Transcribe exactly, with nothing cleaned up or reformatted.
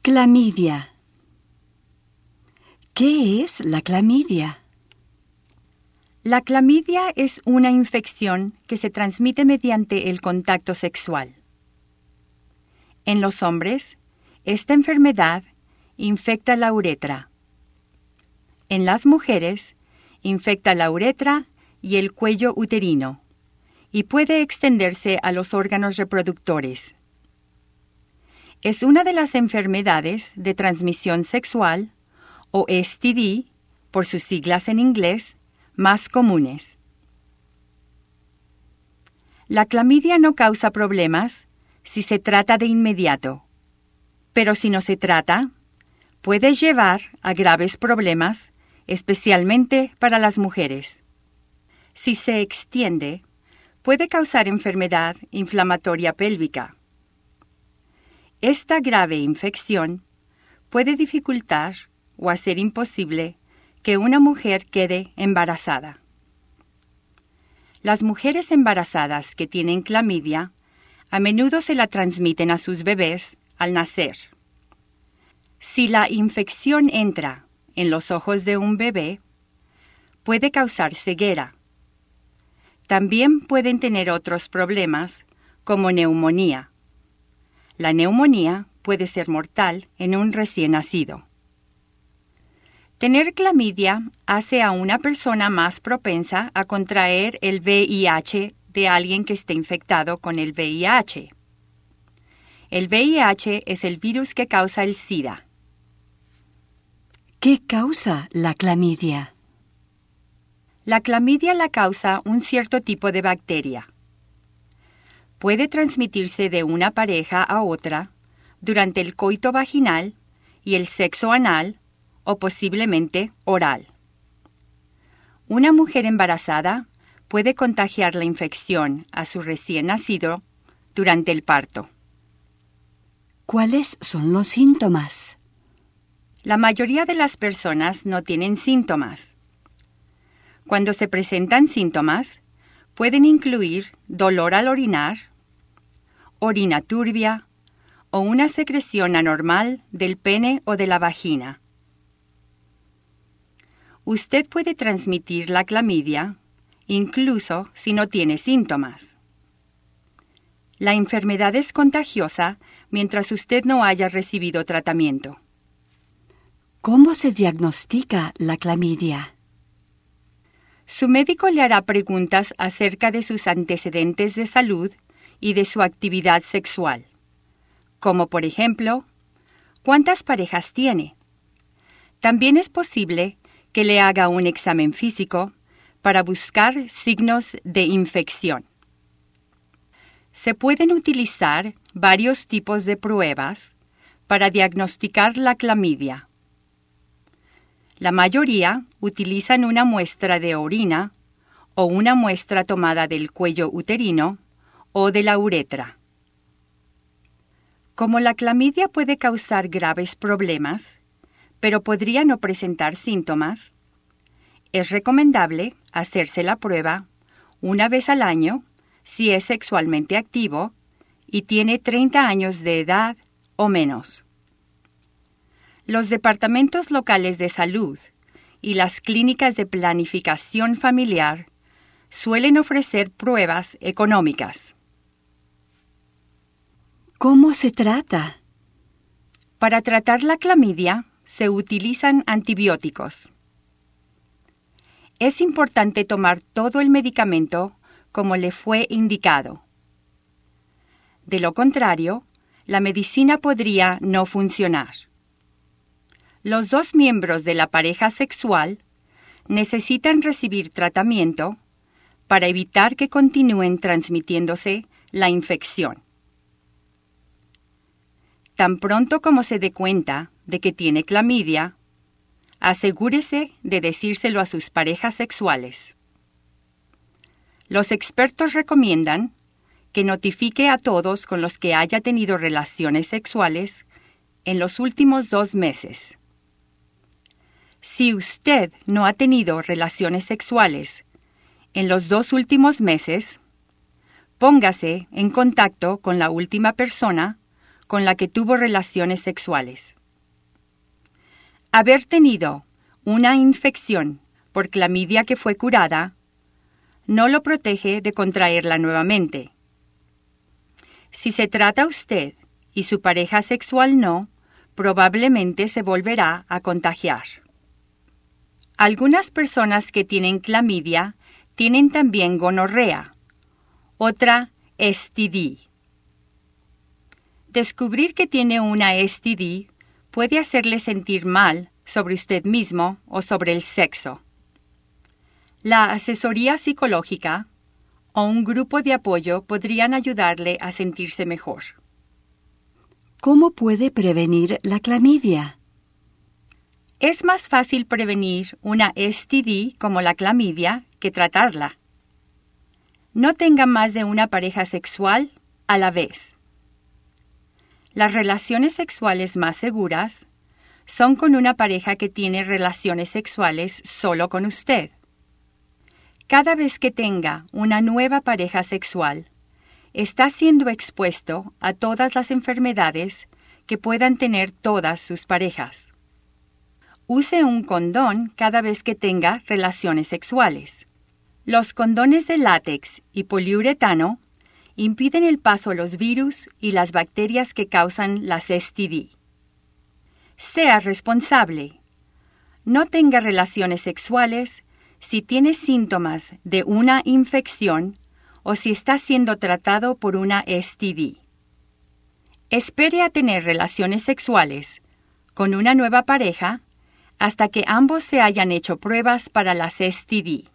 Clamidia. ¿Qué es la clamidia? La clamidia es una infección que se transmite mediante el contacto sexual. En los hombres, esta enfermedad infecta la uretra. En las mujeres, infecta la uretra y el cuello uterino, y puede extenderse a los órganos reproductores. Es una de las enfermedades de transmisión sexual, o S T D, por sus siglas en inglés, más comunes. La clamidia no causa problemas si se trata de inmediato, pero si no se trata, puede llevar a graves problemas, especialmente para las mujeres. Si se extiende, puede causar enfermedad inflamatoria pélvica. Esta grave infección puede dificultar o hacer imposible que una mujer quede embarazada. Las mujeres embarazadas que tienen clamidia a menudo se la transmiten a sus bebés al nacer. Si la infección entra en los ojos de un bebé, puede causar ceguera. También pueden tener otros problemas, como neumonía. La neumonía puede ser mortal en un recién nacido. Tener clamidia hace a una persona más propensa a contraer el V I H de alguien que esté infectado con el V I H. El V I H es el virus que causa el SIDA. ¿Qué causa la clamidia? La clamidia la causa un cierto tipo de bacteria. Puede transmitirse de una pareja a otra durante el coito vaginal y el sexo anal o posiblemente oral. Una mujer embarazada puede contagiar la infección a su recién nacido durante el parto. ¿Cuáles son los síntomas? La mayoría de las personas no tienen síntomas. Cuando se presentan síntomas, pueden incluir dolor al orinar, orina turbia o una secreción anormal del pene o de la vagina. Usted puede transmitir la clamidia incluso si no tiene síntomas. La enfermedad es contagiosa mientras usted no haya recibido tratamiento. ¿Cómo se diagnostica la clamidia? Su médico le hará preguntas acerca de sus antecedentes de salud y de su actividad sexual, como por ejemplo, ¿cuántas parejas tiene? También es posible que le haga un examen físico para buscar signos de infección. Se pueden utilizar varios tipos de pruebas para diagnosticar la clamidia. La mayoría utilizan una muestra de orina o una muestra tomada del cuello uterino o de la uretra. Como la clamidia puede causar graves problemas, pero podría no presentar síntomas, es recomendable hacerse la prueba una vez al año si es sexualmente activo y tiene treinta años de edad o menos. Los departamentos locales de salud y las clínicas de planificación familiar suelen ofrecer pruebas económicas. ¿Cómo se trata? Para tratar la clamidia se utilizan antibióticos. Es importante tomar todo el medicamento como le fue indicado. De lo contrario, la medicina podría no funcionar. Los dos miembros de la pareja sexual necesitan recibir tratamiento para evitar que continúen transmitiéndose la infección. Tan pronto como se dé cuenta de que tiene clamidia, asegúrese de decírselo a sus parejas sexuales. Los expertos recomiendan que notifique a todos con los que haya tenido relaciones sexuales en los últimos dos meses. Si usted no ha tenido relaciones sexuales en los dos últimos meses, póngase en contacto con la última persona con la que tuvo relaciones sexuales. Haber tenido una infección por clamidia que fue curada no lo protege de contraerla nuevamente. Si se trata usted y su pareja sexual no, probablemente se volverá a contagiar. Algunas personas que tienen clamidia tienen también gonorrea, otra S T D. Descubrir que tiene una S T D puede hacerle sentir mal sobre usted mismo o sobre el sexo. La asesoría psicológica o un grupo de apoyo podrían ayudarle a sentirse mejor. ¿Cómo puede prevenir la clamidia? Es más fácil prevenir una S T D como la clamidia que tratarla. No tenga más de una pareja sexual a la vez. Las relaciones sexuales más seguras son con una pareja que tiene relaciones sexuales solo con usted. Cada vez que tenga una nueva pareja sexual, está siendo expuesto a todas las enfermedades que puedan tener todas sus parejas. Use un condón cada vez que tenga relaciones sexuales. Los condones de látex y poliuretano impiden el paso a los virus y las bacterias que causan las S T D. Sea responsable. No tenga relaciones sexuales si tiene síntomas de una infección o si está siendo tratado por una S T D. Espere a tener relaciones sexuales con una nueva pareja hasta que ambos se hayan hecho pruebas para las S T D.